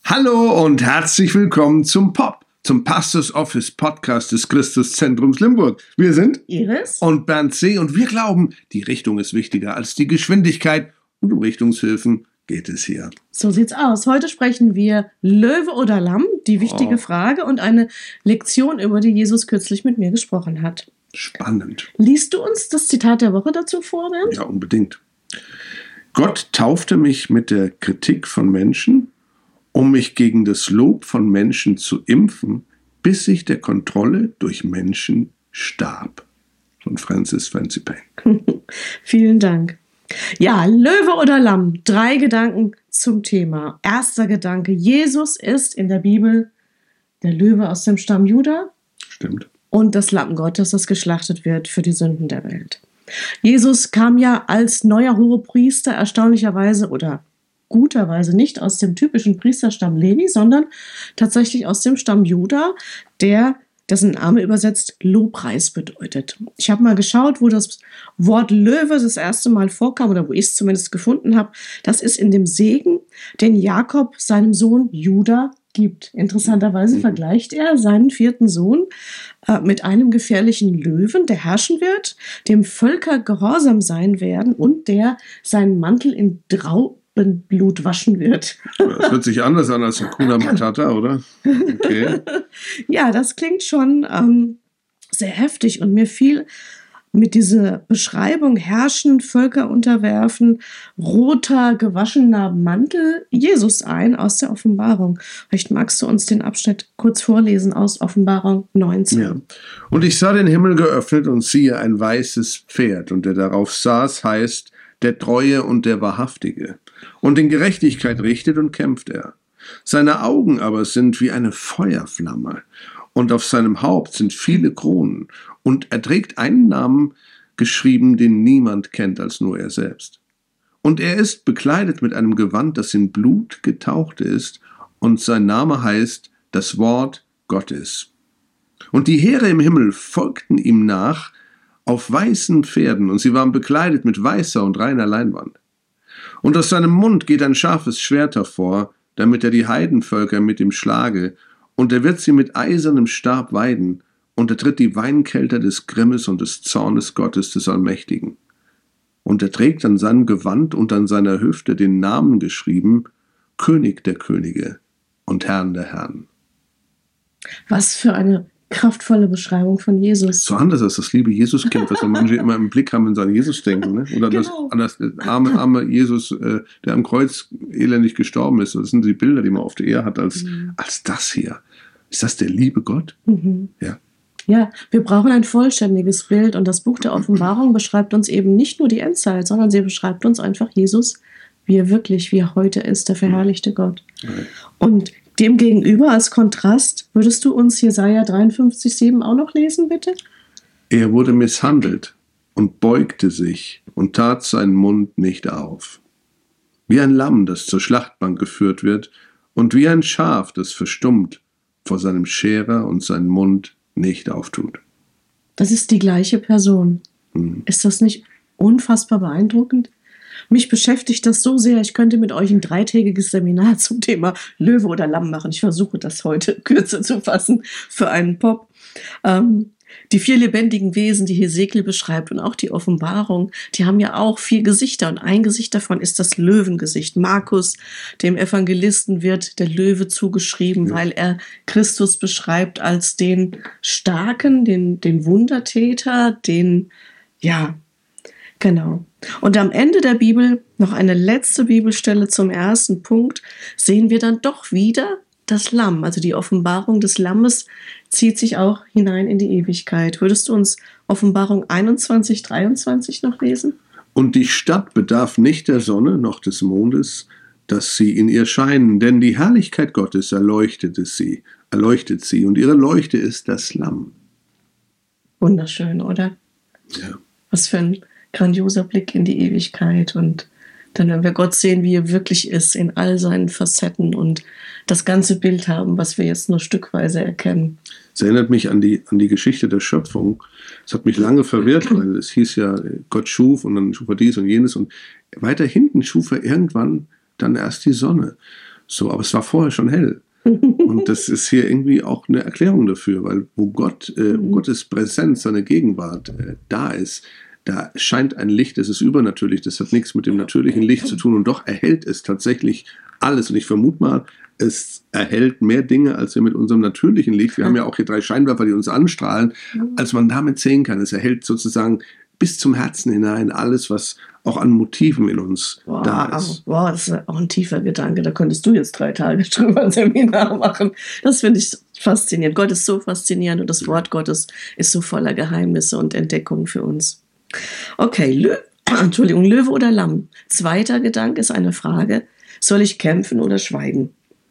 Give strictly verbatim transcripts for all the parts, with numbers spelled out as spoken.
Hallo und herzlich willkommen zum P O P, zum Pastors Office Podcast des Christuszentrums Limburg. Wir sind Iris und Bernd C. und wir glauben, die Richtung ist wichtiger als die Geschwindigkeit und um Richtungshilfen geht es hier. So sieht's aus. Heute sprechen wir Löwe oder Lamm, die wichtige Oh. Frage und eine Lektion, über die Jesus kürzlich mit mir gesprochen hat. Spannend. Liest du uns das Zitat der Woche dazu vor, Bernd? Ja, unbedingt. Gott taufte mich mit der Kritik von Menschen, um mich gegen das Lob von Menschen zu impfen, bis ich der Kontrolle durch Menschen starb. Von Francis Fancy-Pang. Vielen Dank. Ja, Löwe oder Lamm, drei Gedanken zum Thema. Erster Gedanke, Jesus ist in der Bibel der Löwe aus dem Stamm Juda Stimmt. und das Lamm Gottes, das geschlachtet wird für die Sünden der Welt. Jesus kam ja als neuer Hohepriester erstaunlicherweise oder guterweise nicht aus dem typischen Priesterstamm Levi, sondern tatsächlich aus dem Stamm Juda, der, dessen Name übersetzt Lobpreis bedeutet. Ich habe mal geschaut, wo das Wort Löwe das erste Mal vorkam oder wo ich es zumindest gefunden habe. Das ist in dem Segen, den Jakob seinem Sohn Juda gibt. Interessanterweise vergleicht er seinen vierten Sohn äh, mit einem gefährlichen Löwen, der herrschen wird, dem Völker gehorsam sein werden und der seinen Mantel in Traubenblut waschen wird. Das hört sich anders an als Hakuna Matata, oder? Okay. Ja, das klingt schon ähm, sehr heftig und mir fiel mit dieser Beschreibung herrschen, Völker unterwerfen, roter, gewaschener Mantel Jesus ein aus der Offenbarung. Vielleicht magst du uns den Abschnitt kurz vorlesen aus Offenbarung neunzehn. Ja. Und ich sah den Himmel geöffnet und siehe ein weißes Pferd, und der darauf saß, heißt der Treue und der Wahrhaftige. Und in Gerechtigkeit richtet und kämpft er. Seine Augen aber sind wie eine Feuerflamme, und auf seinem Haupt sind viele Kronen, und er trägt einen Namen geschrieben, den niemand kennt als nur er selbst. Und er ist bekleidet mit einem Gewand, das in Blut getaucht ist, und sein Name heißt das Wort Gottes. Und die Heere im Himmel folgten ihm nach auf weißen Pferden, und sie waren bekleidet mit weißer und reiner Leinwand. Und aus seinem Mund geht ein scharfes Schwert hervor, damit er die Heidenvölker mit ihm schlage, und er wird sie mit eisernem Stab weiden, und er tritt die Weinkelter des Grimmes und des Zornes Gottes des Allmächtigen. Und er trägt an seinem Gewand und an seiner Hüfte den Namen geschrieben, König der Könige und Herrn der Herren. Was für eine kraftvolle Beschreibung von Jesus. So anders als das liebe Jesuskind, was so manche immer im Blick haben, wenn sie an Jesus denken. Ne? Oder Genau. das, an das arme, arme Jesus, äh, der am Kreuz elendig gestorben ist. Das sind die Bilder, die man oft eher hat, als, Mhm. als das hier. Ist das der liebe Gott? Mhm. Ja. Ja, wir brauchen ein vollständiges Bild und das Buch der Offenbarung beschreibt uns eben nicht nur die Endzeit, sondern sie beschreibt uns einfach Jesus, wie er wirklich, wie er heute ist, der verherrlichte Gott. Und demgegenüber als Kontrast, würdest du uns Jesaja dreiundfünfzig sieben auch noch lesen, bitte? Er wurde misshandelt und beugte sich und tat seinen Mund nicht auf. Wie ein Lamm, das zur Schlachtbank geführt wird, und wie ein Schaf, das verstummt vor seinem Scherer und seinen Mund nicht auftut. Das ist die gleiche Person. Hm. Ist das nicht unfassbar beeindruckend? Mich beschäftigt das so sehr, ich könnte mit euch ein dreitägiges Seminar zum Thema Löwe oder Lamm machen. Ich versuche das heute kürzer zu fassen für einen Pop. Ähm, die vier lebendigen Wesen, die Hesekiel beschreibt und auch die Offenbarung, die haben ja auch vier Gesichter und ein Gesicht davon ist das Löwengesicht. Markus, dem Evangelisten, wird der Löwe zugeschrieben, Ja. weil er Christus beschreibt als den Starken, den, den Wundertäter, den, ja, genau. Und am Ende der Bibel, noch eine letzte Bibelstelle zum ersten Punkt, sehen wir dann doch wieder das Lamm. Also die Offenbarung des Lammes zieht sich auch hinein in die Ewigkeit. Würdest du uns Offenbarung einundzwanzig, dreiundzwanzig noch lesen? Und die Stadt bedarf nicht der Sonne noch des Mondes, dass sie in ihr scheinen, denn die Herrlichkeit Gottes erleuchtet sie, erleuchtet sie, und ihre Leuchte ist das Lamm. Wunderschön, oder? Ja. Was für ein grandioser Blick in die Ewigkeit. Und dann, wenn wir Gott sehen, wie er wirklich ist, in all seinen Facetten und das ganze Bild haben, was wir jetzt nur stückweise erkennen. Es erinnert mich an die, an die Geschichte der Schöpfung. Es hat mich lange verwirrt, weil es hieß ja, Gott schuf und dann schuf er dies und jenes. Und weiter hinten schuf er irgendwann dann erst die Sonne. So, aber es war vorher schon hell. Und das ist hier irgendwie auch eine Erklärung dafür, weil wo Gott, äh, wo Gottes Präsenz, seine Gegenwart äh, da ist, da scheint ein Licht, das ist übernatürlich, das hat nichts mit dem natürlichen Licht zu tun und doch erhält es tatsächlich alles. Und ich vermute mal, es erhält mehr Dinge, als wir mit unserem natürlichen Licht, wir haben ja auch hier drei Scheinwerfer, die uns anstrahlen, als man damit sehen kann. Es erhält sozusagen bis zum Herzen hinein alles, was auch an Motiven in uns Wow, da ist. wow, das ist auch ein tiefer Gedanke. Da könntest du jetzt drei Tage drüber ein Seminar machen. Das finde ich faszinierend. Gott ist so faszinierend und das Wort Gottes ist so voller Geheimnisse und Entdeckungen für uns. Okay, Lö Entschuldigung, Löwe oder Lamm? Zweiter Gedanke ist eine Frage, soll ich kämpfen oder schweigen?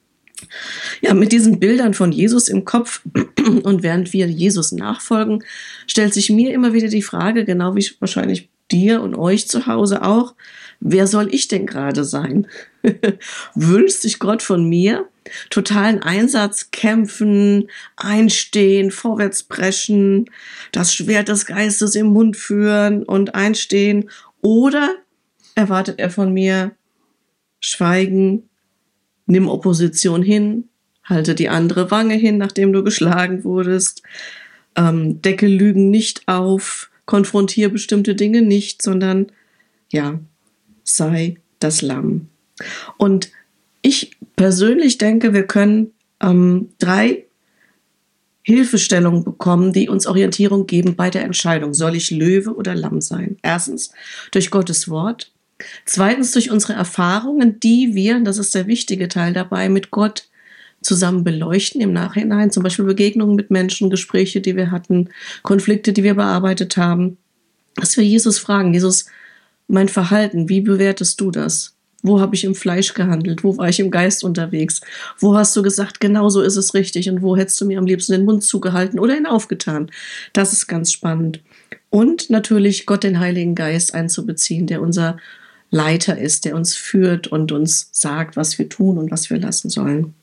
Ja, mit diesen Bildern von Jesus im Kopf und während wir Jesus nachfolgen, stellt sich mir immer wieder die Frage, genau wie wahrscheinlich dir und euch zu Hause auch, wer soll ich denn gerade sein? Wünscht sich Gott von mir totalen Einsatz, kämpfen, einstehen, vorwärts preschen, das Schwert des Geistes im Mund führen und einstehen? Oder erwartet er von mir schweigen, nimm Opposition hin, halte die andere Wange hin, nachdem du geschlagen wurdest, ähm, decke Lügen nicht auf, konfrontiere bestimmte Dinge nicht, sondern ja, sei das Lamm. Und ich persönlich denke, wir können ähm, drei Hilfestellungen bekommen, die uns Orientierung geben bei der Entscheidung, soll ich Löwe oder Lamm sein? Erstens durch Gottes Wort. Zweitens durch unsere Erfahrungen, die wir, das ist der wichtige Teil dabei, mit Gott zusammen beleuchten im Nachhinein, zum Beispiel Begegnungen mit Menschen, Gespräche, die wir hatten, Konflikte, die wir bearbeitet haben, dass wir Jesus fragen, Jesus, mein Verhalten, wie bewertest du das? Wo habe ich im Fleisch gehandelt? Wo war ich im Geist unterwegs? Wo hast du gesagt, genau so ist es richtig? Und wo hättest du mir am liebsten den Mund zugehalten oder ihn aufgetan? Das ist ganz spannend. Und natürlich Gott, den Heiligen Geist einzubeziehen, der unser Leiter ist, der uns führt und uns sagt, was wir tun und was wir lassen sollen.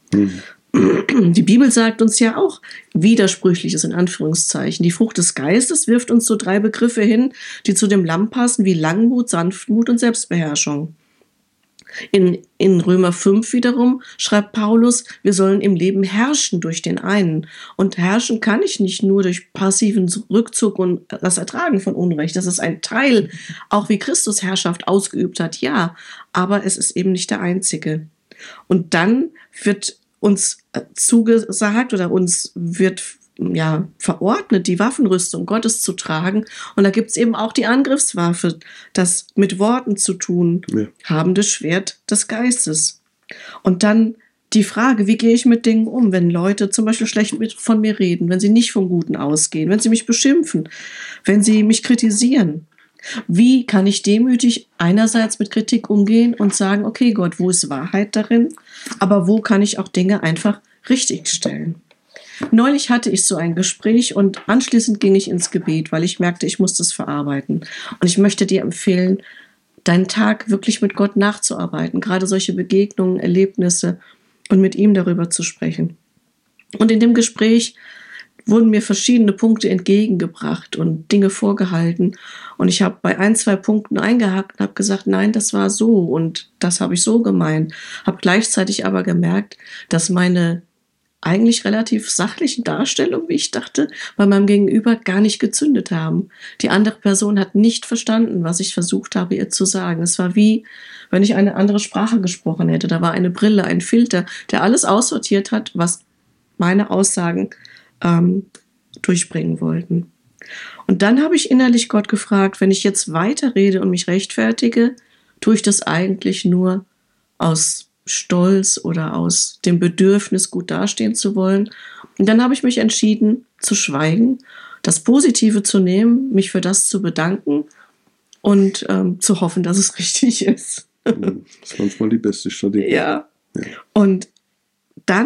Mhm. Die Bibel sagt uns ja auch Widersprüchliches in Anführungszeichen. Die Frucht des Geistes wirft uns so drei Begriffe hin, die zu dem Lamm passen, wie Langmut, Sanftmut und Selbstbeherrschung. In, in Römer fünf wiederum schreibt Paulus, wir sollen im Leben herrschen durch den einen. Und herrschen kann ich nicht nur durch passiven Rückzug und das Ertragen von Unrecht. Das ist ein Teil, auch wie Christus Herrschaft ausgeübt hat, ja. Aber es ist eben nicht der einzige. Und dann wird uns zugesagt oder uns wird ja verordnet, die Waffenrüstung Gottes zu tragen. Und da gibt es eben auch die Angriffswaffe, das mit Worten zu tun, ja. Habende Schwert des Geistes. Und dann die Frage, wie gehe ich mit Dingen um, wenn Leute zum Beispiel schlecht mit, von mir reden, wenn sie nicht vom Guten ausgehen, wenn sie mich beschimpfen, wenn sie mich kritisieren. Wie kann ich demütig einerseits mit Kritik umgehen und sagen, okay Gott, wo ist Wahrheit darin, aber wo kann ich auch Dinge einfach richtigstellen? Neulich hatte ich so ein Gespräch und anschließend ging ich ins Gebet, weil ich merkte, ich muss das verarbeiten. Und ich möchte dir empfehlen, deinen Tag wirklich mit Gott nachzuarbeiten, gerade solche Begegnungen, Erlebnisse und mit ihm darüber zu sprechen. Und in dem Gespräch wurden mir verschiedene Punkte entgegengebracht und Dinge vorgehalten. Und ich habe bei ein, zwei Punkten eingehakt und habe gesagt, nein, das war so und das habe ich so gemeint. Habe gleichzeitig aber gemerkt, dass meine eigentlich relativ sachlichen Darstellung, wie ich dachte, bei meinem Gegenüber gar nicht gezündet haben. Die andere Person hat nicht verstanden, was ich versucht habe, ihr zu sagen. Es war wie, wenn ich eine andere Sprache gesprochen hätte. Da war eine Brille, ein Filter, der alles aussortiert hat, was meine Aussagen ähm, durchbringen wollten. Und dann habe ich innerlich Gott gefragt, wenn ich jetzt weiterrede und mich rechtfertige, tue ich das eigentlich nur aus Stolz oder aus dem Bedürfnis, gut dastehen zu wollen. Und dann habe ich mich entschieden, zu schweigen, das Positive zu nehmen, mich für das zu bedanken und ähm, zu hoffen, dass es richtig ist. Das ist manchmal die beste Strategie. Ja. ja. Und dann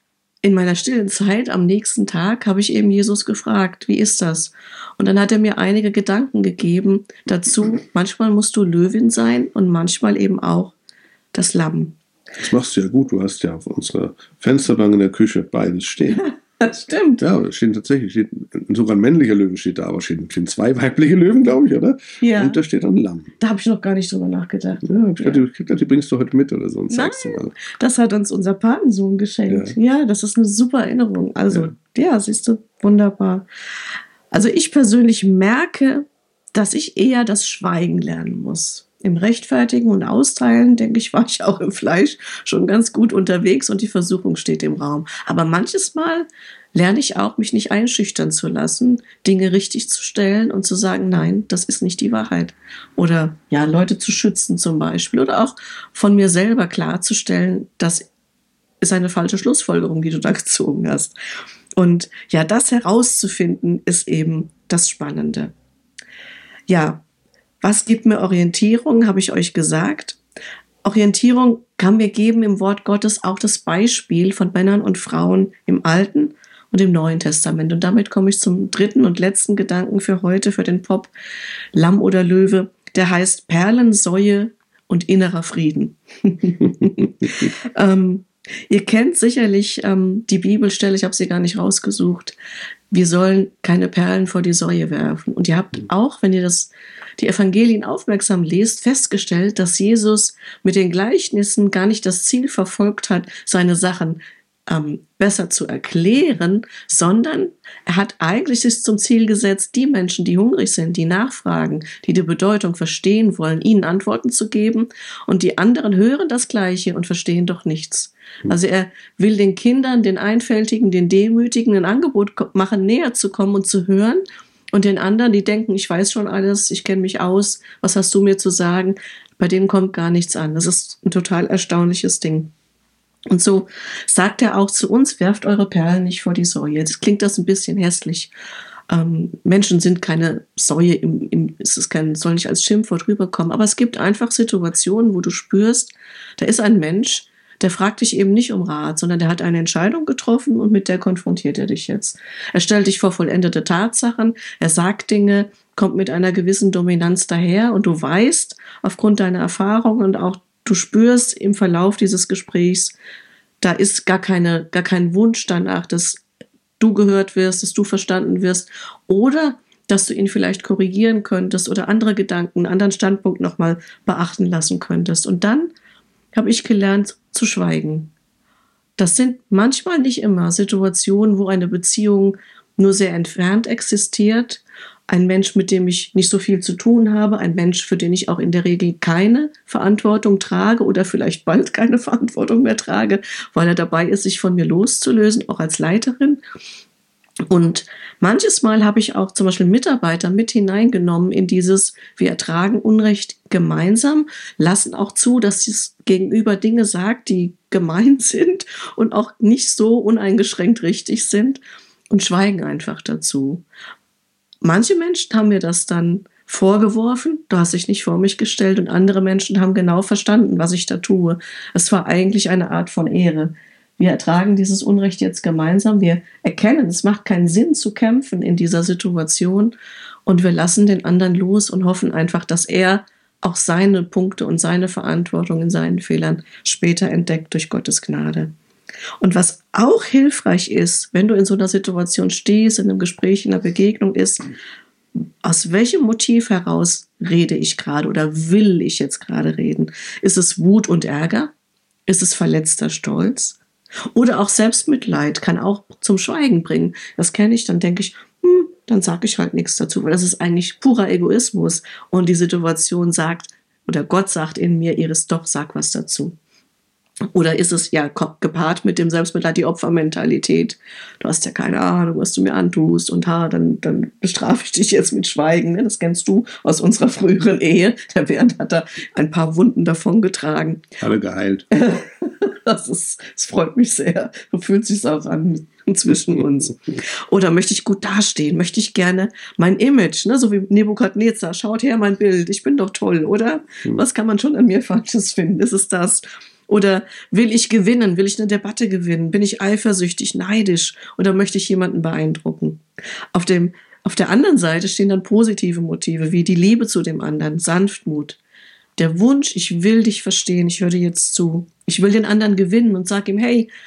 in meiner stillen Zeit am nächsten Tag habe ich eben Jesus gefragt, wie ist das? Und dann hat er mir einige Gedanken gegeben dazu. Manchmal musst du Löwin sein und manchmal eben auch das Lamm. Das machst du ja gut. Du hast ja auf unserer Fensterbank in der Küche beides stehen. Das stimmt. Ja, es stehen tatsächlich, steht, sogar ein männlicher Löwe steht da, aber es stehen, stehen zwei weibliche Löwen, glaube ich, oder? Ja. Und da steht ein Lamm. Da habe ich noch gar nicht drüber nachgedacht. Ja, ich dachte, ja. die bringst du heute mit oder so und Nein, zeigst du mal. Das hat uns unser Patensohn geschenkt. Ja, ja, das ist eine super Erinnerung. Also, ja. ja, siehst du, wunderbar. Also ich persönlich merke, dass ich eher das Schweigen lernen muss. Im Rechtfertigen und Austeilen, denke ich, war ich auch im Fleisch schon ganz gut unterwegs und die Versuchung steht im Raum. Aber manches Mal lerne ich auch, mich nicht einschüchtern zu lassen, Dinge richtig zu stellen und zu sagen, nein, das ist nicht die Wahrheit. Oder ja, Leute zu schützen zum Beispiel. Oder auch von mir selber klarzustellen, das ist eine falsche Schlussfolgerung, die du da gezogen hast. Und ja, das herauszufinden, ist eben das Spannende. Ja, was gibt mir Orientierung, habe ich euch gesagt. Orientierung kann mir geben im Wort Gottes auch das Beispiel von Männern und Frauen im Alten und im Neuen Testament. Und damit komme ich zum dritten und letzten Gedanken für heute, für den Pop, Lamm oder Löwe. Der heißt Perlen, Säue und innerer Frieden. ähm, ihr kennt sicherlich ähm, die Bibelstelle, ich habe sie gar nicht rausgesucht. Wir sollen keine Perlen vor die Säue werfen. Und ihr habt auch, wenn ihr das, die Evangelien aufmerksam lest, festgestellt, dass Jesus mit den Gleichnissen gar nicht das Ziel verfolgt hat, seine Sachen ähm, besser zu erklären, sondern er hat eigentlich sich zum Ziel gesetzt, die Menschen, die hungrig sind, die nachfragen, die die Bedeutung verstehen wollen, ihnen Antworten zu geben. Und die anderen hören das Gleiche und verstehen doch nichts. Also er will den Kindern, den Einfältigen, den Demütigen ein Angebot machen, näher zu kommen und zu hören. Und den anderen, die denken, ich weiß schon alles, ich kenne mich aus, was hast du mir zu sagen? Bei denen kommt gar nichts an. Das ist ein total erstaunliches Ding. Und so sagt er auch zu uns, werft eure Perlen nicht vor die Säue. Jetzt klingt das ein bisschen hässlich. Ähm, Menschen sind keine Säue, im, im, es ist kein, soll nicht als Schimpfwort rüberkommen, aber es gibt einfach Situationen, wo du spürst, da ist ein Mensch, der fragt dich eben nicht um Rat, sondern der hat eine Entscheidung getroffen und mit der konfrontiert er dich jetzt. Er stellt dich vor vollendete Tatsachen, er sagt Dinge, kommt mit einer gewissen Dominanz daher und du weißt, aufgrund deiner Erfahrung und auch du spürst im Verlauf dieses Gesprächs, da ist gar keine, gar kein Wunsch danach, dass du gehört wirst, dass du verstanden wirst oder dass du ihn vielleicht korrigieren könntest oder andere Gedanken, einen anderen Standpunkt nochmal beachten lassen könntest. Und dann habe ich gelernt zu schweigen. Das sind manchmal nicht immer Situationen, wo eine Beziehung nur sehr entfernt existiert. Ein Mensch, mit dem ich nicht so viel zu tun habe, ein Mensch, für den ich auch in der Regel keine Verantwortung trage oder vielleicht bald keine Verantwortung mehr trage, weil er dabei ist, sich von mir loszulösen, auch als Leiterin. Und manches Mal habe ich auch zum Beispiel Mitarbeiter mit hineingenommen in dieses, wir ertragen Unrecht gemeinsam, lassen auch zu, dass es gegenüber Dinge sagt, die gemein sind und auch nicht so uneingeschränkt richtig sind und schweigen einfach dazu. Manche Menschen haben mir das dann vorgeworfen, du hast dich nicht vor mich gestellt und andere Menschen haben genau verstanden, was ich da tue. Es war eigentlich eine Art von Ehre. Wir ertragen dieses Unrecht jetzt gemeinsam. Wir erkennen, es macht keinen Sinn zu kämpfen in dieser Situation und wir lassen den anderen los und hoffen einfach, dass er auch seine Punkte und seine Verantwortung in seinen Fehlern später entdeckt durch Gottes Gnade. Und was auch hilfreich ist, wenn du in so einer Situation stehst, in einem Gespräch, in einer Begegnung, ist, aus welchem Motiv heraus rede ich gerade oder will ich jetzt gerade reden? Ist es Wut und Ärger? Ist es verletzter Stolz? Oder auch Selbstmitleid kann auch zum Schweigen bringen. Das kenne ich, dann denke ich, hm, dann sage ich halt nichts dazu, weil das ist eigentlich purer Egoismus. Und die Situation sagt, oder Gott sagt in mir, Iris, doch, sag was dazu. Oder ist es ja gepaart mit dem Selbstmitleid, die Opfermentalität? Du hast ja keine Ahnung, was du mir antust und ha, dann, dann bestrafe ich dich jetzt mit Schweigen. Ne? Das kennst du aus unserer früheren Ehe. Der Bernd hat da ein paar Wunden davon getragen. Alle geheilt. Das, ist, das freut mich sehr. So fühlt es sich auch an zwischen uns. Oder möchte ich gut dastehen? Möchte ich gerne mein Image, ne? So wie Nebukadnezar, schaut her mein Bild, ich bin doch toll, oder? Hm. Was kann man schon an mir Falsches finden? Ist es das? Oder will ich gewinnen? Will ich eine Debatte gewinnen? Bin ich eifersüchtig, neidisch? Oder möchte ich jemanden beeindrucken? Auf dem, auf der anderen Seite stehen dann positive Motive, wie die Liebe zu dem anderen, Sanftmut. Der Wunsch, ich will dich verstehen, ich höre dir jetzt zu. Ich will den anderen gewinnen und sage ihm, hey,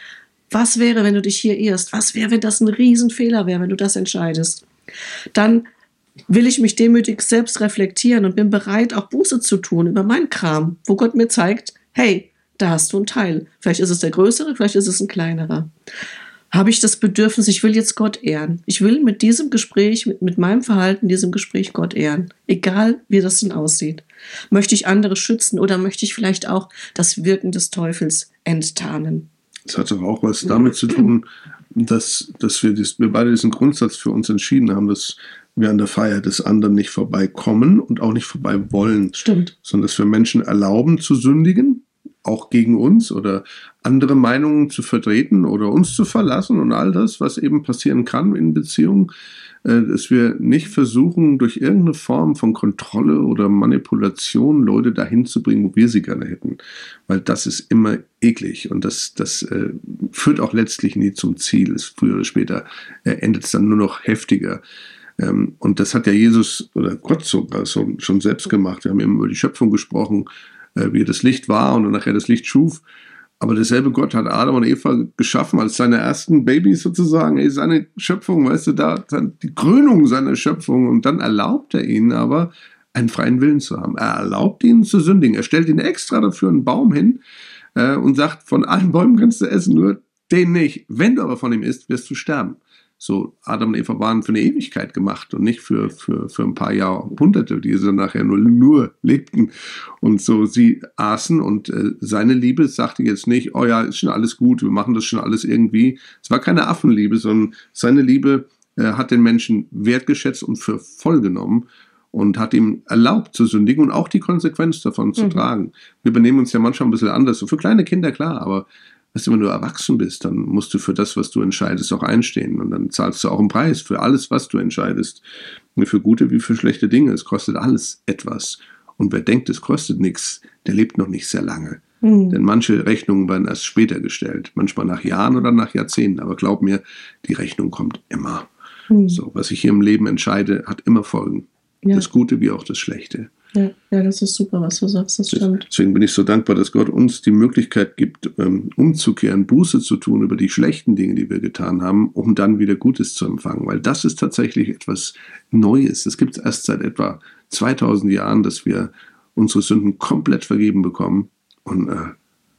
Was wäre, wenn du dich hier irrst? Was wäre, wenn das ein Riesenfehler wäre, wenn du das entscheidest? Dann will ich mich demütig selbst reflektieren und bin bereit, auch Buße zu tun über meinen Kram, wo Gott mir zeigt, hey, da hast du einen Teil. Vielleicht ist es der größere, vielleicht ist es ein kleinerer. Habe ich das Bedürfnis, ich will jetzt Gott ehren. Ich will mit diesem Gespräch, mit, mit meinem Verhalten, diesem Gespräch Gott ehren. Egal, wie das denn aussieht. Möchte ich andere schützen oder möchte ich vielleicht auch das Wirken des Teufels enttarnen? Das hat doch auch was damit zu tun, dass, dass wir, dies, wir beide diesen Grundsatz für uns entschieden haben, dass wir an der Freiheit des anderen nicht vorbeikommen und auch nicht vorbei wollen. Stimmt. Sondern dass wir Menschen erlauben zu sündigen, auch gegen uns oder andere Meinungen zu vertreten oder uns zu verlassen und all das, was eben passieren kann in Beziehungen, äh, dass wir nicht versuchen, durch irgendeine Form von Kontrolle oder Manipulation Leute dahin zu bringen, wo wir sie gerne hätten. Weil das ist immer eklig und das, das äh, führt auch letztlich nie zum Ziel. Es, früher oder später äh, endet es dann nur noch heftiger. Ähm, und das hat ja Jesus oder Gott sogar so, schon selbst gemacht. Wir haben eben über die Schöpfung gesprochen, wie das Licht war und dann nachher das Licht schuf. Aber derselbe Gott hat Adam und Eva geschaffen als seine ersten Babys sozusagen. Ey, seine Schöpfung, weißt du, da die Krönung seiner Schöpfung. Und dann erlaubt er ihnen aber, einen freien Willen zu haben. Er erlaubt ihnen zu sündigen. Er stellt ihnen extra dafür einen Baum hin äh, und sagt, von allen Bäumen kannst du essen, nur den nicht. Wenn du aber von ihm isst, wirst du sterben. So, Adam und Eva waren für eine Ewigkeit gemacht und nicht für, für, für ein paar Jahrhunderte, die sie nachher nur, nur lebten. Und so, sie aßen und äh, seine Liebe sagte jetzt nicht, oh ja, ist schon alles gut, wir machen das schon alles irgendwie. Es war keine Affenliebe, sondern seine Liebe äh, hat den Menschen wertgeschätzt und für voll genommen und hat ihm erlaubt zu sündigen und auch die Konsequenz davon zu mhm. tragen. Wir benehmen uns ja manchmal ein bisschen anders, so für kleine Kinder klar, aber weißt du, wenn du erwachsen bist, dann musst du für das, was du entscheidest, auch einstehen. Und dann zahlst du auch einen Preis für alles, was du entscheidest. Für gute wie für schlechte Dinge. Es kostet alles etwas. Und wer denkt, es kostet nichts, der lebt noch nicht sehr lange. Mhm. Denn manche Rechnungen werden erst später gestellt. Manchmal nach Jahren oder nach Jahrzehnten. Aber glaub mir, die Rechnung kommt immer. Mhm. So, was ich hier im Leben entscheide, hat immer Folgen. Ja. Das Gute wie auch das Schlechte. Ja, ja, das ist super, was du sagst, das stimmt. Deswegen bin ich so dankbar, dass Gott uns die Möglichkeit gibt, ähm, umzukehren, Buße zu tun über die schlechten Dinge, die wir getan haben, um dann wieder Gutes zu empfangen. Weil das ist tatsächlich etwas Neues. Das gibt es erst seit etwa zweitausend Jahren, dass wir unsere Sünden komplett vergeben bekommen und äh,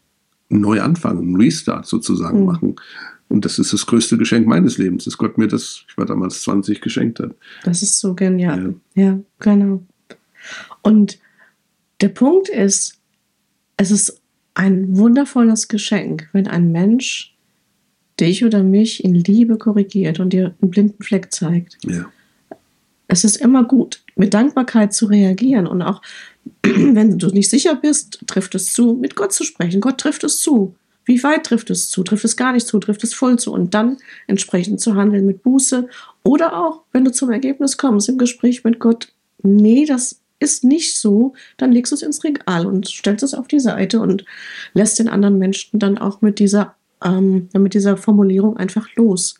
neu anfangen, einen Restart sozusagen mhm. machen. Und das ist das größte Geschenk meines Lebens, dass Gott mir das, ich war damals zwanzig, geschenkt hat. Das ist so genial. Ja, ja, genau. Und der Punkt ist, es ist ein wundervolles Geschenk, wenn ein Mensch dich oder mich in Liebe korrigiert und dir einen blinden Fleck zeigt. Ja. Es ist immer gut, mit Dankbarkeit zu reagieren und auch, wenn du nicht sicher bist, trifft es zu, mit Gott zu sprechen. Gott trifft es zu. Wie weit trifft es zu? Trifft es gar nicht zu? Trifft es voll zu? Und dann entsprechend zu handeln mit Buße. Oder auch, wenn du zum Ergebnis kommst im Gespräch mit Gott, nee, das ist nicht so, dann legst du es ins Regal und stellst es auf die Seite und lässt den anderen Menschen dann auch mit dieser, ähm, mit dieser Formulierung einfach los.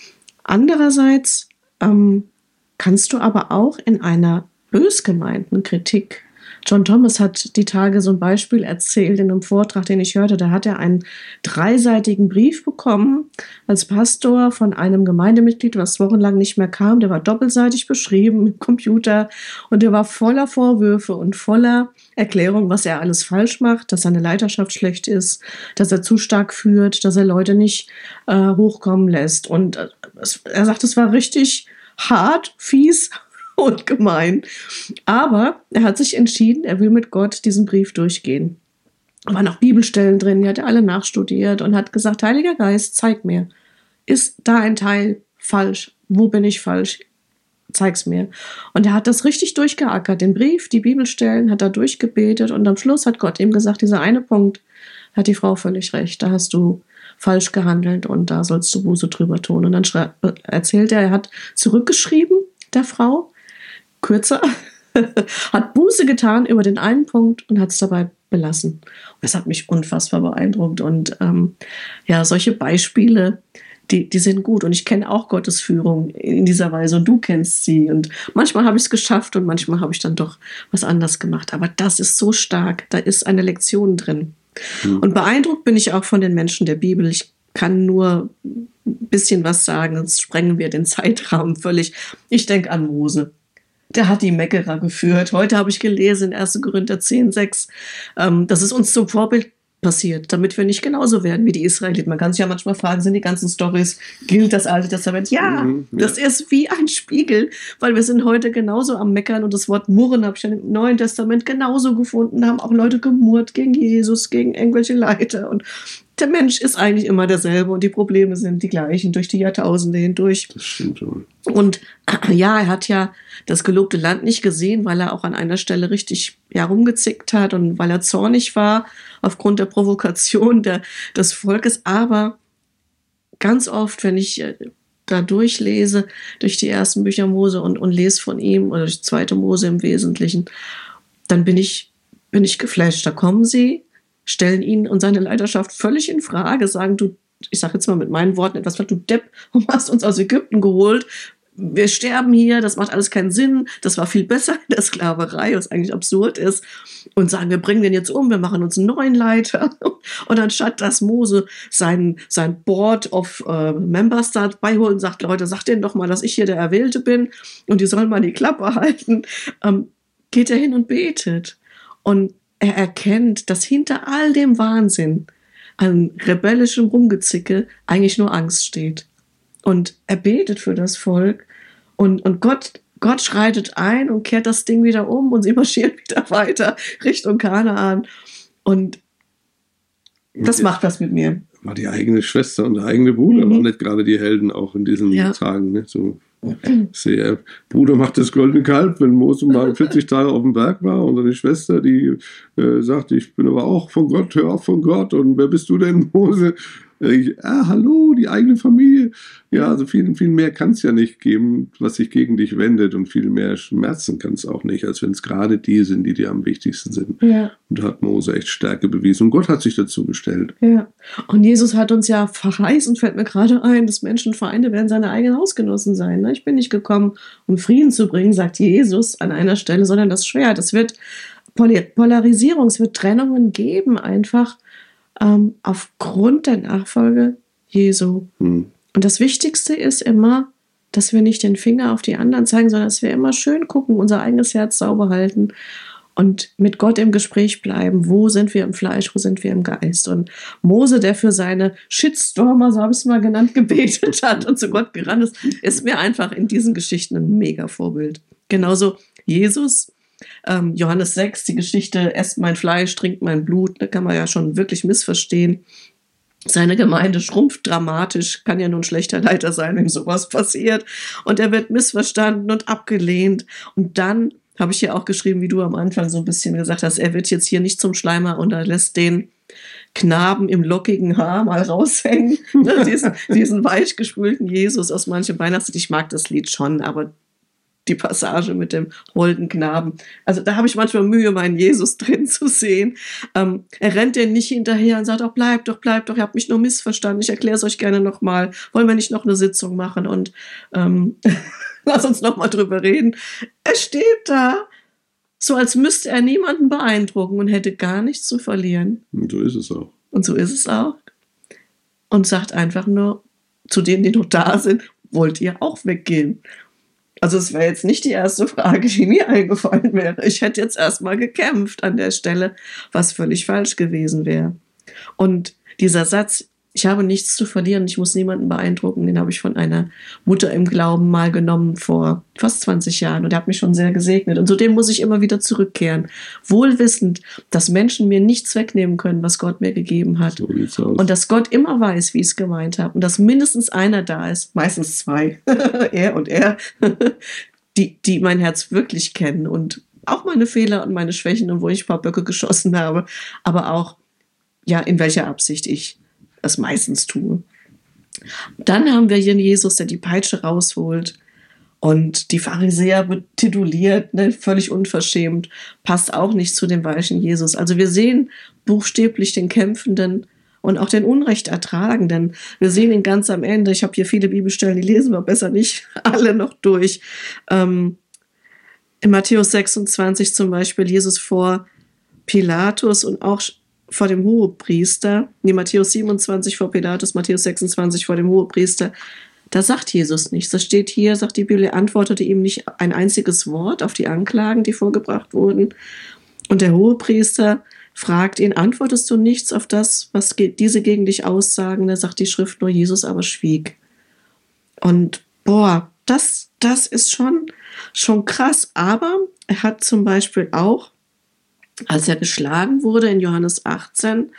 Andererseits ähm, kannst du aber auch in einer bös gemeinten Kritik, John Thomas hat die Tage so ein Beispiel erzählt in einem Vortrag, den ich hörte. Da hat er einen dreiseitigen Brief bekommen als Pastor von einem Gemeindemitglied, was wochenlang nicht mehr kam. Der war doppelseitig beschrieben im Computer und der war voller Vorwürfe und voller Erklärung, was er alles falsch macht, dass seine Leiterschaft schlecht ist, dass er zu stark führt, dass er Leute nicht äh, hochkommen lässt. Und äh, es, er sagt, es war richtig hart, fies und gemein. Aber er hat sich entschieden, er will mit Gott diesen Brief durchgehen. Da waren auch Bibelstellen drin, die hat er alle nachstudiert und hat gesagt, Heiliger Geist, zeig mir, ist da ein Teil falsch? Wo bin ich falsch? Zeig's mir. Und er hat das richtig durchgeackert, den Brief, die Bibelstellen, hat er durchgebetet und am Schluss hat Gott ihm gesagt, dieser eine Punkt, hat die Frau völlig recht, da hast du falsch gehandelt und da sollst du Buße drüber tun. Und dann schrei- erzählt er, er hat zurückgeschrieben, der Frau, kürzer, hat Buße getan über den einen Punkt und hat es dabei belassen. Und das hat mich unfassbar beeindruckt. Und ähm, ja, solche Beispiele, die, die sind gut. Und ich kenne auch Gottes Führung in dieser Weise und du kennst sie. Und manchmal habe ich es geschafft und manchmal habe ich dann doch was anders gemacht. Aber das ist so stark, da ist eine Lektion drin. Mhm. Und beeindruckt bin ich auch von den Menschen der Bibel. Ich kann nur ein bisschen was sagen, sonst sprengen wir den Zeitrahmen völlig. Ich denke an Mose. Der hat die Meckerer geführt. Heute habe ich gelesen in erster Korinther zehn sechs, ähm, dass es uns zum Vorbild passiert, damit wir nicht genauso werden wie die Israeliten. Man kann sich ja manchmal fragen, sind die ganzen Storys, gilt das Alte Testament? Ja, mhm, ja, das ist wie ein Spiegel, weil wir sind heute genauso am Meckern und das Wort Murren habe ich ja im Neuen Testament genauso gefunden, haben auch Leute gemurrt gegen Jesus, gegen irgendwelche Leiter und der Mensch ist eigentlich immer derselbe und die Probleme sind die gleichen durch die Jahrtausende hindurch. Das stimmt schon. Und ja, er hat ja das gelobte Land nicht gesehen, weil er auch an einer Stelle richtig ja, rumgezickt hat und weil er zornig war aufgrund der Provokation der, des Volkes. Aber ganz oft, wenn ich da durchlese, durch die ersten Bücher Mose und, und lese von ihm, oder durch zweite Mose im Wesentlichen, dann bin ich, bin ich geflasht. Da kommen sie, stellen ihn und seine Leiterschaft völlig in Frage, sagen, du, ich sage jetzt mal mit meinen Worten etwas, du Depp, warum hast uns aus Ägypten geholt? Wir sterben hier, das macht alles keinen Sinn, das war viel besser in der Sklaverei, was eigentlich absurd ist. Und sagen, wir bringen den jetzt um, wir machen uns einen neuen Leiter. Und anstatt dass Mose sein, sein Board of äh, Members da beiholt und sagt, Leute, sagt denen doch mal, dass ich hier der Erwählte bin und die sollen mal die Klappe halten, ähm, geht er hin und betet. Und er erkennt, dass hinter all dem Wahnsinn an rebellischem Rumgezicke eigentlich nur Angst steht. Und er betet für das Volk und, und Gott, Gott schreitet ein und kehrt das Ding wieder um und sie marschieren wieder weiter Richtung Kanaan. Und das macht was mit mir. War die eigene Schwester und der eigene Bruder, mhm. waren nicht gerade die Helden auch in diesen ja. Tagen. Ne? So. Sehr. Bruder macht das goldene Kalb, wenn Mose mal vierzig Tage auf dem Berg war und seine Schwester, die äh, sagt, ich bin aber auch von Gott, hör auf von Gott und wer bist du denn, Mose? Ich, ah, hallo, die eigene Familie. Ja, also viel, viel mehr kann es ja nicht geben, was sich gegen dich wendet und viel mehr Schmerzen kann es auch nicht, als wenn es gerade die sind, die dir am wichtigsten sind. Ja. Und da hat Mose echt Stärke bewiesen und Gott hat sich dazu gestellt. Ja, und Jesus hat uns ja verheißen, fällt mir gerade ein, dass Menschenfeinde werden seine eigenen Hausgenossen sein. Ne? Ich bin nicht gekommen, um Frieden zu bringen, sagt Jesus an einer Stelle, sondern das Schwert. Es wird Polarisierung, es wird Trennungen geben, einfach ähm, aufgrund der Nachfolge Jesu. Hm. Und das Wichtigste ist immer, dass wir nicht den Finger auf die anderen zeigen, sondern dass wir immer schön gucken, unser eigenes Herz sauber halten und mit Gott im Gespräch bleiben. Wo sind wir im Fleisch, wo sind wir im Geist? Und Mose, der für seine Shitstormer, so habe ich es mal genannt, gebetet hat und zu Gott gerannt ist, ist mir einfach in diesen Geschichten ein mega Vorbild. Genauso Jesus, ähm, Johannes sechs, die Geschichte, esst mein Fleisch, trinkt mein Blut, da kann man ja schon wirklich missverstehen. Seine Gemeinde schrumpft dramatisch, kann ja nur ein schlechter Leiter sein, wenn sowas passiert. Und er wird missverstanden und abgelehnt. Und dann habe ich ja auch geschrieben, wie du am Anfang so ein bisschen gesagt hast, er wird jetzt hier nicht zum Schleimer und er lässt den Knaben im lockigen Haar mal raushängen. diesen, diesen weichgespülten Jesus aus manchem Weihnachtslied. Ich mag das Lied schon, aber die Passage mit dem holden Knaben. Also da habe ich manchmal Mühe, meinen Jesus drin zu sehen. Ähm, er rennt denen nicht hinterher und sagt, oh, bleibt doch, bleibt doch, ihr habt mich nur missverstanden, ich erkläre es euch gerne nochmal. Wollen wir nicht noch eine Sitzung machen und ähm, lass uns nochmal drüber reden. Er steht da, so als müsste er niemanden beeindrucken und hätte gar nichts zu verlieren. Und so ist es auch. Und so ist es auch. Und sagt einfach nur zu denen, die noch da sind, wollt ihr auch weggehen? Also es wäre jetzt nicht die erste Frage, die mir eingefallen wäre. Ich hätte jetzt erstmal gekämpft an der Stelle, was völlig falsch gewesen wäre. Und dieser Satz, ich habe nichts zu verlieren, ich muss niemanden beeindrucken, den habe ich von einer Mutter im Glauben mal genommen vor fast zwanzig Jahren und der hat mich schon sehr gesegnet. Und zu dem muss ich immer wieder zurückkehren, wohlwissend, dass Menschen mir nichts wegnehmen können, was Gott mir gegeben hat. So und dass Gott immer weiß, wie ich es gemeint habe und dass mindestens einer da ist, meistens zwei, er und er, die, die mein Herz wirklich kennen und auch meine Fehler und meine Schwächen und wo ich ein paar Böcke geschossen habe, aber auch, ja, in welcher Absicht ich das meistens tue. Dann haben wir hier Jesus, der die Peitsche rausholt und die Pharisäer betituliert, ne, völlig unverschämt, passt auch nicht zu dem weichen Jesus. Also wir sehen buchstäblich den Kämpfenden und auch den Unrecht Ertragenden. Wir sehen ihn ganz am Ende. Ich habe hier viele Bibelstellen, die lesen wir besser nicht alle noch durch. Ähm, in Matthäus sechsundzwanzig zum Beispiel Jesus vor Pilatus und auch vor dem Hohepriester, nee, Matthäus siebenundzwanzig vor Pilatus, Matthäus sechsundzwanzig vor dem Hohepriester, da sagt Jesus nichts. Das steht hier, sagt die Bibel, er antwortete ihm nicht ein einziges Wort auf die Anklagen, die vorgebracht wurden. Und der Hohepriester fragt ihn, antwortest du nichts auf das, was diese gegen dich aussagen? Da sagt die Schrift nur, Jesus aber schwieg. Und boah, das, das ist schon, schon krass. Aber er hat zum Beispiel auch, als er geschlagen wurde in Johannes achtzehn,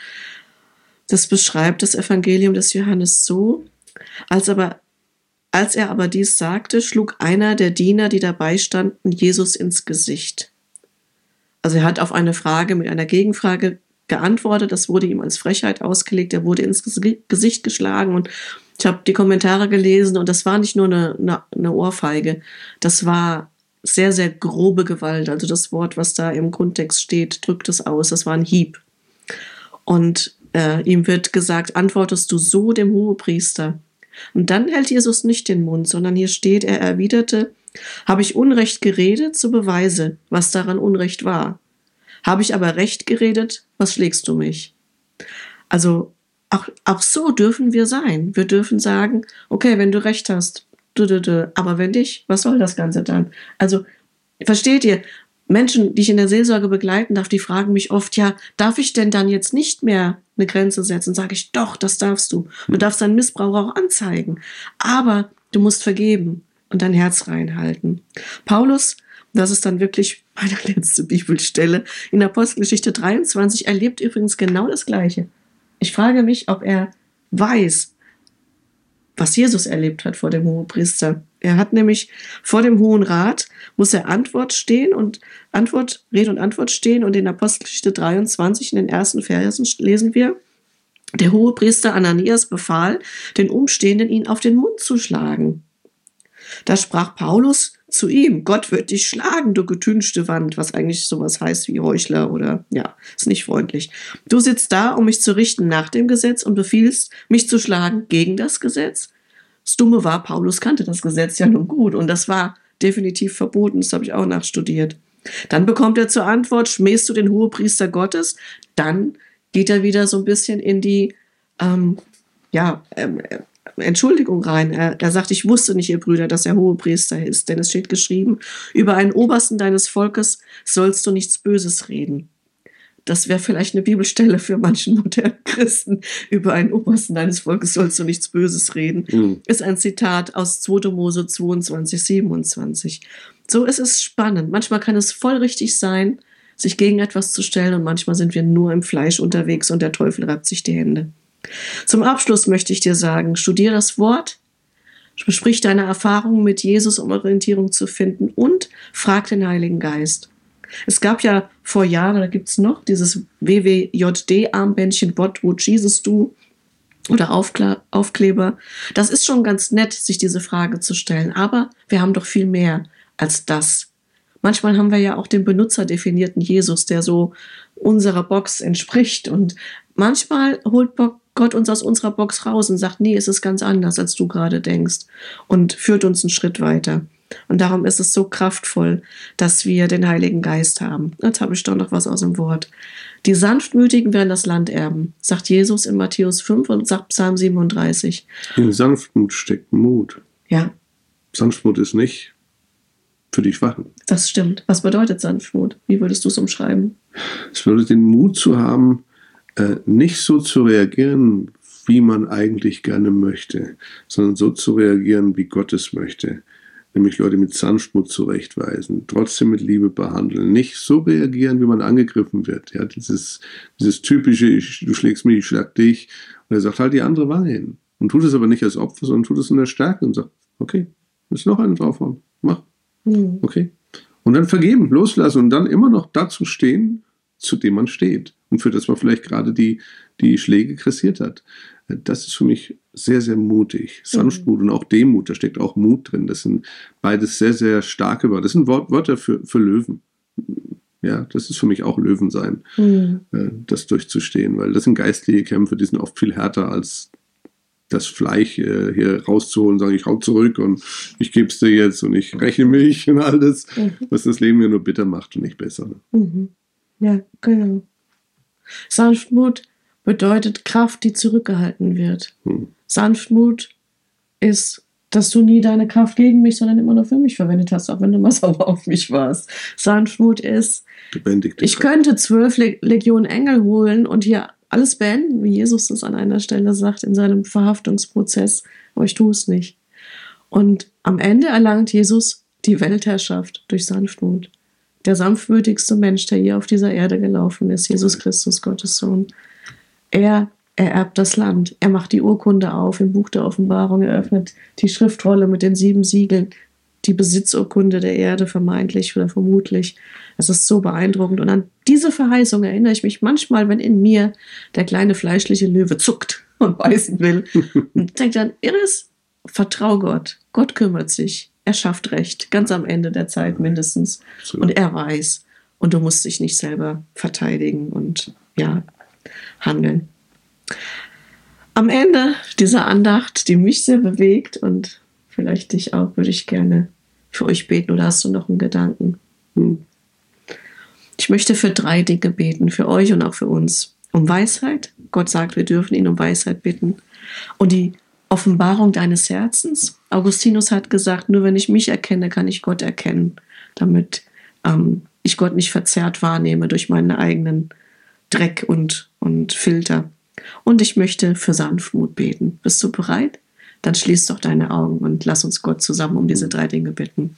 das beschreibt das Evangelium des Johannes so, als, aber, als er aber dies sagte, schlug einer der Diener, die dabei standen, Jesus ins Gesicht. Also er hat auf eine Frage mit einer Gegenfrage geantwortet, das wurde ihm als Frechheit ausgelegt, er wurde ins Gesicht geschlagen und ich habe die Kommentare gelesen und das war nicht nur eine, eine, eine Ohrfeige, das war sehr, sehr grobe Gewalt. Also das Wort, was da im Grundtext steht, drückt es aus, das war ein Hieb. Und äh, ihm wird gesagt, antwortest du so dem Hohepriester? Und dann hält Jesus nicht den Mund, sondern hier steht, er erwiderte, habe ich Unrecht geredet, so beweise, was daran Unrecht war. Habe ich aber Recht geredet, was schlägst du mich? Also auch, auch so dürfen wir sein. Wir dürfen sagen, okay, wenn du Recht hast, du, du, du, aber wenn nicht, was soll das Ganze dann? Also versteht ihr, Menschen, die ich in der Seelsorge begleiten darf, die fragen mich oft, ja, darf ich denn dann jetzt nicht mehr eine Grenze setzen? Sage ich, doch, das darfst du. Du darfst deinen Missbrauch auch anzeigen. Aber du musst vergeben und dein Herz reinhalten. Paulus, das ist dann wirklich meine letzte Bibelstelle, in Apostelgeschichte dreiundzwanzig erlebt übrigens genau das Gleiche. Ich frage mich, ob er weiß, was Jesus erlebt hat vor dem Hohepriester. Er hat nämlich vor dem Hohen Rat, muss er Antwort stehen und Antwort, Rede und Antwort stehen und in Apostelgeschichte dreiundzwanzig in den ersten Versen lesen wir, der Hohepriester Ananias befahl, den Umstehenden ihn auf den Mund zu schlagen. Da sprach Paulus zu ihm, Gott wird dich schlagen, du getünchte Wand, was eigentlich sowas heißt wie Heuchler oder, ja, ist nicht freundlich. Du sitzt da, um mich zu richten nach dem Gesetz und befiehlst, mich zu schlagen gegen das Gesetz. Das Dumme war, Paulus kannte das Gesetz ja nun gut und das war definitiv verboten, das habe ich auch nachstudiert. Dann bekommt er zur Antwort, schmähst du den Hohepriester Gottes? Dann geht er wieder so ein bisschen in die, ähm, ja, ähm, Entschuldigung rein. Er, er sagt, ich wusste nicht, ihr Brüder, dass er Hohepriester ist, denn es steht geschrieben, über einen Obersten deines Volkes sollst du nichts Böses reden. Das wäre vielleicht eine Bibelstelle für manchen modernen Christen. Über einen Obersten deines Volkes sollst du nichts Böses reden. Mhm. Ist ein Zitat aus zweiter Mose zweiundzwanzig, siebenundzwanzig. So ist es spannend. Manchmal kann es voll richtig sein, sich gegen etwas zu stellen und manchmal sind wir nur im Fleisch unterwegs und der Teufel reibt sich die Hände. Zum Abschluss möchte ich dir sagen, studier das Wort, besprich deine Erfahrungen mit Jesus, um Orientierung zu finden und frag den Heiligen Geist. Es gab ja vor Jahren, da gibt es noch dieses W W J D-Armbändchen, What Would Jesus Do? Oder Aufkla- Aufkleber. Das ist schon ganz nett, sich diese Frage zu stellen, aber wir haben doch viel mehr als das. Manchmal haben wir ja auch den benutzerdefinierten Jesus, der so unserer Box entspricht und manchmal holt Gott uns aus unserer Box raus und sagt, nee, es ist ganz anders, als du gerade denkst und führt uns einen Schritt weiter. Und darum ist es so kraftvoll, dass wir den Heiligen Geist haben. Jetzt habe ich doch noch was aus dem Wort. Die Sanftmütigen werden das Land erben, sagt Jesus in Matthäus fünf und sagt Psalm siebenunddreißig. In Sanftmut steckt Mut. Ja. Sanftmut ist nicht für die Schwachen. Das stimmt. Was bedeutet Sanftmut? Wie würdest du es umschreiben? Es bedeutet, den Mut zu haben, nicht so zu reagieren, wie man eigentlich gerne möchte, sondern so zu reagieren, wie Gott es möchte. Nämlich Leute mit Sanftmut zurechtweisen, trotzdem mit Liebe behandeln, nicht so reagieren, wie man angegriffen wird. Ja, dieses, dieses typische, ich, du schlägst mich, ich schlag dich. Und er sagt halt die andere Wahl hin. Und tut es aber nicht als Opfer, sondern tut es in der Stärke und sagt, okay, willst du noch einen draufhauen? Mach. Mhm. Okay. Und dann vergeben, loslassen und dann immer noch dazu stehen, zu dem man steht. Und für das man vielleicht gerade die, die Schläge kassiert hat. Das ist für mich sehr, sehr mutig. Sanftmut mhm. und auch Demut, da steckt auch Mut drin. Das sind beides sehr, sehr starke Wörter. Das sind Wörter für, für Löwen. Ja, das ist für mich auch Löwensein, mhm. das durchzustehen. Weil das sind geistliche Kämpfe, die sind oft viel härter als das Fleisch äh, hier rauszuholen und sagen, ich hau zurück und ich gebe es dir jetzt und ich räche mich und all das, mhm. was das Leben ja nur bitter macht und nicht besser. Mhm. Ja, genau. Sanftmut bedeutet Kraft, die zurückgehalten wird. Hm. Sanftmut ist, dass du nie deine Kraft gegen mich, sondern immer nur für mich verwendet hast, auch wenn du mal sauer auf mich warst. Sanftmut ist, ich könnte zwölf Legionen Engel holen und hier alles beenden, wie Jesus das an einer Stelle sagt in seinem Verhaftungsprozess, aber ich tue es nicht. Und am Ende erlangt Jesus die Weltherrschaft durch Sanftmut. Der sanftmütigste Mensch, der hier auf dieser Erde gelaufen ist, Jesus Christus, Gottes Sohn. Er ererbt das Land. Er macht die Urkunde auf im Buch der Offenbarung. Er öffnet die Schriftrolle mit den sieben Siegeln, die Besitzurkunde der Erde vermeintlich oder vermutlich. Es ist so beeindruckend. Und an diese Verheißung erinnere ich mich manchmal, wenn in mir der kleine fleischliche Löwe zuckt und beißen will. Und denke dann, Iris, vertrau Gott. Gott kümmert sich. Er schafft Recht. Ganz am Ende der Zeit mindestens. Und er weiß. Und du musst dich nicht selber verteidigen und ja, handeln. Am Ende dieser Andacht, die mich sehr bewegt und vielleicht dich auch, würde ich gerne für euch beten. Oder hast du noch einen Gedanken? Hm. Ich möchte für drei Dinge beten, für euch und auch für uns. Um Weisheit. Gott sagt, wir dürfen ihn um Weisheit bitten. Und die Offenbarung deines Herzens. Augustinus hat gesagt, nur wenn ich mich erkenne, kann ich Gott erkennen, damit ähm, ich Gott nicht verzerrt wahrnehme durch meinen eigenen Dreck und, und Filter. Und ich möchte für Sanftmut beten. Bist du bereit? Dann schließ doch deine Augen und lass uns Gott zusammen um diese drei Dinge bitten.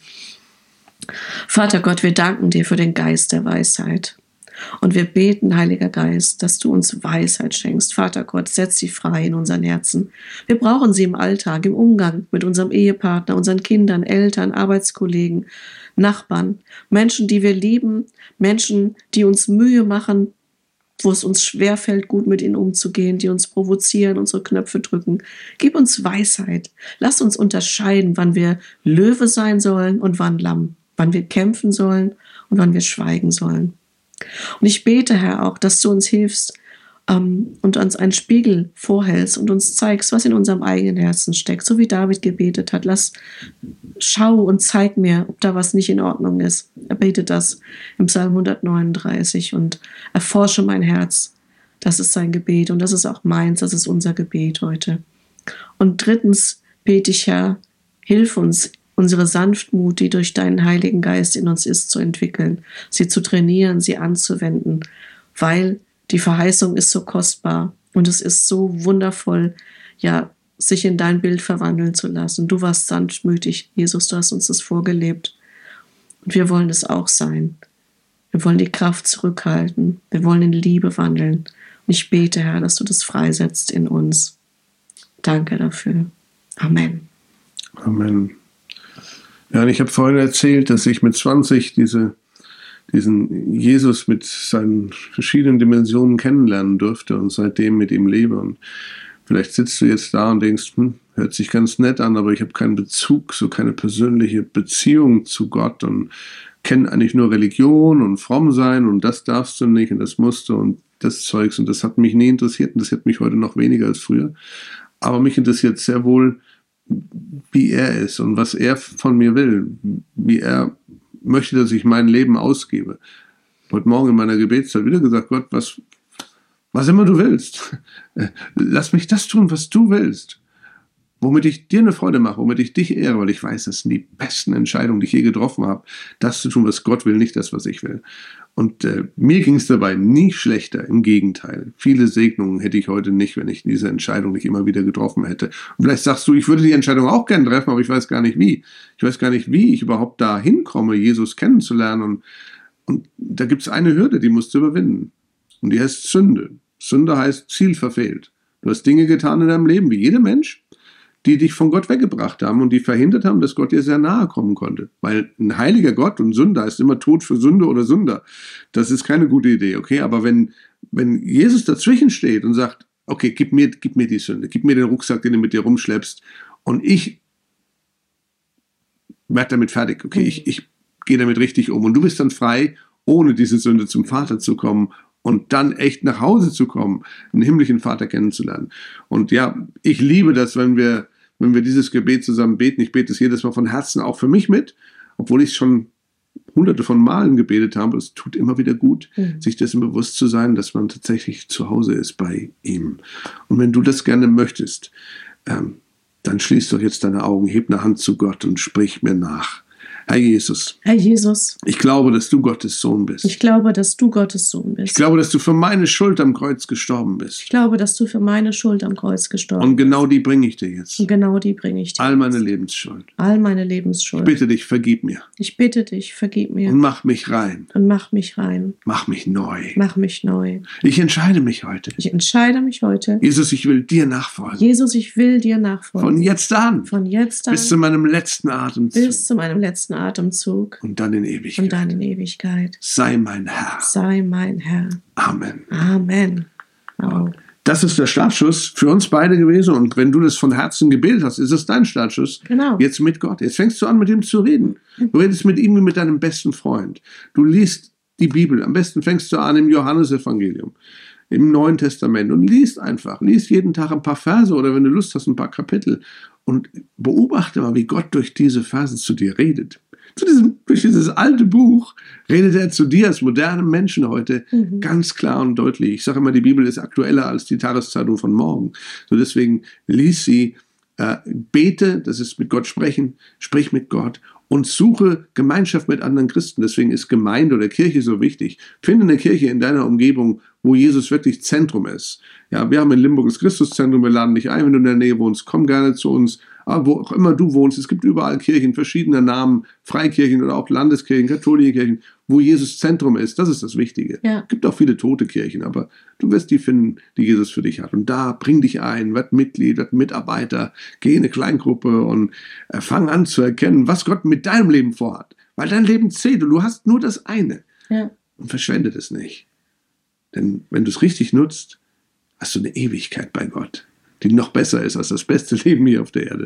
Vater Gott, wir danken dir für den Geist der Weisheit. Und wir beten, Heiliger Geist, dass du uns Weisheit schenkst. Vater Gott, setz sie frei in unseren Herzen. Wir brauchen sie im Alltag, im Umgang mit unserem Ehepartner, unseren Kindern, Eltern, Arbeitskollegen, Nachbarn, Menschen, die wir lieben, Menschen, die uns Mühe machen, wo es uns schwerfällt, gut mit ihnen umzugehen, die uns provozieren, unsere Knöpfe drücken. Gib uns Weisheit. Lass uns unterscheiden, wann wir Löwe sein sollen und wann Lamm, wann wir kämpfen sollen und wann wir schweigen sollen. Und ich bete, Herr, auch, dass du uns hilfst ähm, und uns einen Spiegel vorhältst und uns zeigst, was in unserem eigenen Herzen steckt, so wie David gebetet hat. Lass, schau und zeig mir, ob da was nicht in Ordnung ist. Er betet das im Psalm hundertneununddreißig und erforsche mein Herz. Das ist sein Gebet und das ist auch meins, das ist unser Gebet heute. Und drittens bete ich, Herr, hilf uns, unsere Sanftmut, die durch deinen Heiligen Geist in uns ist, zu entwickeln, sie zu trainieren, sie anzuwenden, weil die Verheißung ist so kostbar und es ist so wundervoll, ja, sich in dein Bild verwandeln zu lassen. Du warst sanftmütig, Jesus, du hast uns das vorgelebt und wir wollen es auch sein. Wir wollen die Kraft zurückhalten, wir wollen in Liebe wandeln und ich bete, Herr, dass du das freisetzt in uns. Danke dafür. Amen. Amen. Ja, und ich habe vorhin erzählt, dass ich mit zwanzig diese, diesen Jesus mit seinen verschiedenen Dimensionen kennenlernen durfte und seitdem mit ihm lebe. Und vielleicht sitzt du jetzt da und denkst, hm, hört sich ganz nett an, aber ich habe keinen Bezug, so keine persönliche Beziehung zu Gott und kenne eigentlich nur Religion und fromm sein und das darfst du nicht und das musst du und das Zeugs und das hat mich nie interessiert und das hat mich heute noch weniger als früher. Aber mich interessiert sehr wohl, wie er ist und was er von mir will, wie er möchte, dass ich mein Leben ausgebe. Heute Morgen in meiner Gebetszeit wieder gesagt, Gott, was, was immer du willst, lass mich das tun, was du willst, womit ich dir eine Freude mache, womit ich dich ehre, weil ich weiß, das sind die besten Entscheidungen, die ich je getroffen habe, das zu tun, was Gott will, nicht das, was ich will. Und äh, mir ging es dabei nie schlechter, im Gegenteil. Viele Segnungen hätte ich heute nicht, wenn ich diese Entscheidung nicht immer wieder getroffen hätte. Und vielleicht sagst du, ich würde die Entscheidung auch gerne treffen, aber ich weiß gar nicht wie. Ich weiß gar nicht, wie ich überhaupt da hinkomme, Jesus kennenzulernen. Und, und da gibt es eine Hürde, die musst du überwinden. Und die heißt Sünde. Sünde heißt Ziel verfehlt. Du hast Dinge getan in deinem Leben, wie jeder Mensch, die dich von Gott weggebracht haben und die verhindert haben, dass Gott dir sehr nahe kommen konnte. Weil ein heiliger Gott und Sünder ist immer Tod für Sünde oder Sünder. Das ist keine gute Idee, okay? Aber wenn, wenn Jesus dazwischen steht und sagt, okay, gib mir, gib mir die Sünde, gib mir den Rucksack, den du mit dir rumschleppst und ich werde damit fertig, okay? Ich, ich gehe damit richtig um und du bist dann frei, ohne diese Sünde zum Vater zu kommen und dann echt nach Hause zu kommen, einen himmlischen Vater kennenzulernen. Und ja, ich liebe das, wenn wir wenn wir dieses Gebet zusammen beten. Ich bete es jedes Mal von Herzen auch für mich mit, obwohl ich es schon hunderte von Malen gebetet haben, aber es tut immer wieder gut, Mhm. sich dessen bewusst zu sein, dass man tatsächlich zu Hause ist bei ihm. Und wenn du das gerne möchtest, ähm, dann schließ doch jetzt deine Augen, heb eine Hand zu Gott und sprich mir nach. Herr Jesus, Herr Jesus, ich glaube, dass du Gottes Sohn bist. ich glaube, dass du Gottes Sohn bist. Ich glaube, dass du für meine Schuld am Kreuz gestorben Ich bist. glaube, dass du für meine Schuld am Kreuz gestorben Und genau bist. die bringe ich dir jetzt. Und genau die bringe ich dir. All meine jetzt. Lebensschuld. All meine Lebensschuld. Bitte dich, vergib mir. Ich bitte dich, vergib mir Und mach mich rein. und mach mich rein. Mach mich neu. Mach mich neu. Ich entscheide mich heute. Ich entscheide mich heute. Jesus, ich will dir nachfolgen. Jesus, ich will dir nachfolgen. Von jetzt an. Von jetzt an Bis zu meinem letzten Atemzug. bis zu meinem letzten Atemzug Und dann in und Ewigkeit. dann in Ewigkeit. Sei mein Herr. Sei mein Herr. Amen. Amen. Wow. Das ist der Startschuss für uns beide gewesen. Und wenn du das von Herzen gebetet hast, ist es dein Startschuss. Genau. Jetzt mit Gott. Jetzt fängst du an, mit ihm zu reden. Du redest mit ihm wie mit deinem besten Freund. Du liest die Bibel. Am besten fängst du an im Johannesevangelium, im Neuen Testament und liest einfach. Lies jeden Tag ein paar Verse oder wenn du Lust hast, ein paar Kapitel. Und beobachte mal, wie Gott durch diese Verse zu dir redet. Zu diesem, durch dieses alte Buch redet er zu dir als modernen Menschen heute Mhm. ganz klar und deutlich. Ich sage immer, die Bibel ist aktueller als die Tageszeitung von morgen. So deswegen lies sie, äh, bete, das ist mit Gott sprechen, sprich mit Gott und suche Gemeinschaft mit anderen Christen. Deswegen ist Gemeinde oder Kirche so wichtig. Finde eine Kirche in deiner Umgebung, wo Jesus wirklich Zentrum ist. Ja, wir haben in Limburg das Christuszentrum, wir laden dich ein, wenn du in der Nähe wohnst, komm gerne zu uns. Aber wo auch immer du wohnst, es gibt überall Kirchen, verschiedener Namen, Freikirchen oder auch Landeskirchen, katholische Kirchen, wo Jesus Zentrum ist. Das ist das Wichtige. Ja. Es gibt auch viele tote Kirchen, aber du wirst die finden, die Jesus für dich hat. Und da bring dich ein, werd Mitglied, werd Mitarbeiter, geh in eine Kleingruppe und äh, fang an zu erkennen, was Gott mit deinem Leben vorhat. Weil dein Leben zählt und du hast nur das eine. Ja. Und verschwende es nicht. Denn wenn du es richtig nutzt, hast du eine Ewigkeit bei Gott, die noch besser ist als das beste Leben hier auf der Erde.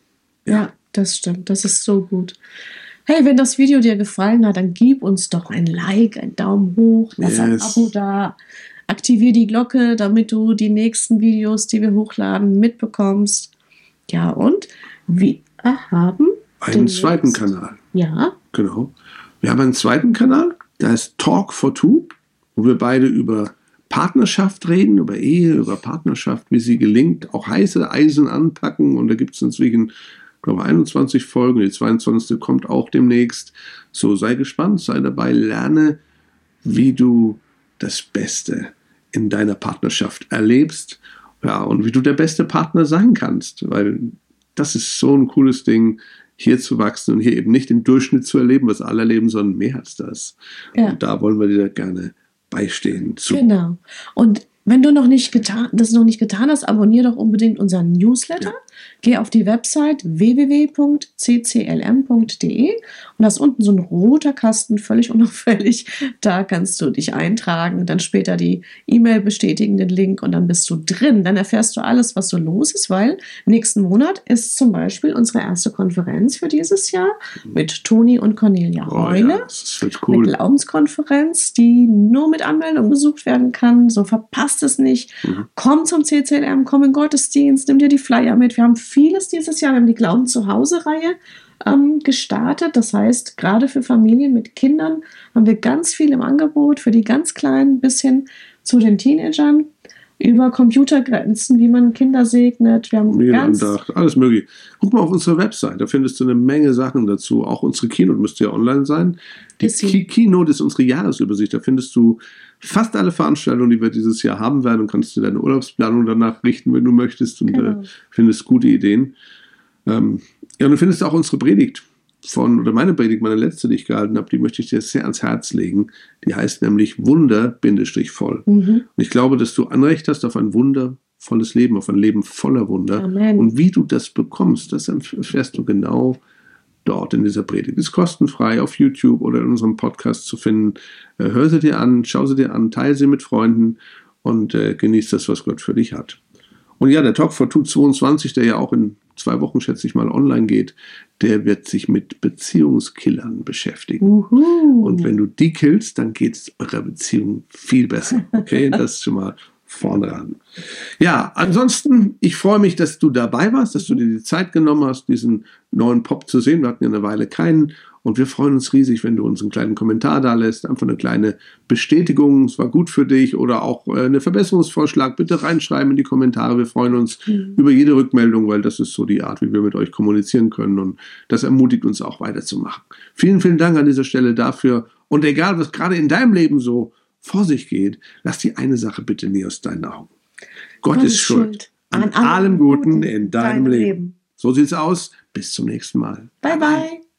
Ja, das stimmt. Das ist so gut. Hey, wenn das Video dir gefallen hat, dann gib uns doch ein Like, einen Daumen hoch, lass ein Yes. Abo da, aktivier die Glocke, damit du die nächsten Videos, die wir hochladen, mitbekommst. Ja, und wir haben Einen den zweiten nächsten- Kanal. Ja, Genau. Wir haben einen zweiten Kanal, der heißt Talk for Two, wo wir beide über Partnerschaft reden, über Ehe, über Partnerschaft, wie sie gelingt, auch heiße Eisen anpacken. Und da gibt es inzwischen, ich glaube, einundzwanzig Folgen. Die zweiundzwanzigste kommt auch demnächst. So, sei gespannt, sei dabei, lerne, wie du das Beste in deiner Partnerschaft erlebst. Ja, und wie du der beste Partner sein kannst, weil das ist so ein cooles Ding, hier zu wachsen und hier eben nicht den Durchschnitt zu erleben, was alle erleben, sondern mehr als das. Ja. Und da wollen wir dir gerne beistehen. Zu. genau. Und wenn du noch nicht getan, das noch nicht getan hast, abonniere doch unbedingt unseren Newsletter. Ja. Geh auf die Website w w w punkt c c l m punkt d e und da ist unten so ein roter Kasten, völlig unauffällig. Da kannst du dich eintragen, dann später die E-Mail bestätigen, den Link und dann bist du drin. Dann erfährst du alles, was so los ist, weil nächsten Monat ist zum Beispiel unsere erste Konferenz für dieses Jahr mit Toni und Cornelia Oh, Heule. ja, das wird Eine cool. Glaubenskonferenz, die nur mit Anmeldung besucht werden kann. So verpasst es nicht. Mhm. Komm zum C C L M, komm in den Gottesdienst, nimm dir die Flyer mit. Wir haben vieles dieses Jahr. Wir haben die Glauben zu Hause-Reihe ähm, gestartet. Das heißt, gerade für Familien mit Kindern haben wir ganz viel im Angebot, für die ganz Kleinen bis hin zu den Teenagern. Über Computergrenzen, wie man Kinder segnet. Wir haben ganz Familienandacht, alles mögliche. Guck mal auf unsere Website, da findest du eine Menge Sachen dazu. Auch unsere Keynote müsste ja online sein. Die Ist sie. Key Keynote ist unsere Jahresübersicht. Da findest du fast alle Veranstaltungen, die wir dieses Jahr haben werden und kannst du deine Urlaubsplanung danach richten, wenn du möchtest und Genau. äh, findest gute Ideen. Ähm, ja, und du findest auch unsere Predigt von, oder meine Predigt, meine letzte, die ich gehalten habe, die möchte ich dir sehr ans Herz legen. Die heißt nämlich Wunder-voll. Mhm. Und ich glaube, dass du Anrecht hast auf ein wundervolles Leben, auf ein Leben voller Wunder. Amen. Und wie du das bekommst, das erfährst du genau dort in dieser Predigt. Ist kostenfrei auf YouTube oder in unserem Podcast zu finden. Äh, hör sie dir an, schau sie dir an, teile sie mit Freunden und äh, genieß das, was Gott für dich hat. Und ja, der Talk for Two zweiundzwanzig, der ja auch in zwei Wochen, schätze ich mal, online geht, der wird sich mit Beziehungskillern beschäftigen. Uhu. Und wenn du die killst, dann geht es eurer Beziehung viel besser. Okay, das ist schon mal vorne ran. Ja, ansonsten, ich freue mich, dass du dabei warst, dass du dir die Zeit genommen hast, diesen neuen Pop zu sehen. Wir hatten ja eine Weile keinen. Und wir freuen uns riesig, wenn du uns einen kleinen Kommentar da lässt, einfach eine kleine Bestätigung, es war gut für dich oder auch äh, einen Verbesserungsvorschlag. Bitte reinschreiben in die Kommentare. Wir freuen uns mhm. über jede Rückmeldung, weil das ist so die Art, wie wir mit euch kommunizieren können. Und das ermutigt uns auch weiterzumachen. Vielen, vielen Dank an dieser Stelle dafür. Und egal, was gerade in deinem Leben so vor sich geht, lass die eine Sache bitte nie aus deinen Augen. Gott, Gott ist schuld an, an allem Guten in deinem Leben. Leben. So sieht's aus. Bis zum nächsten Mal. Bye, bye. bye.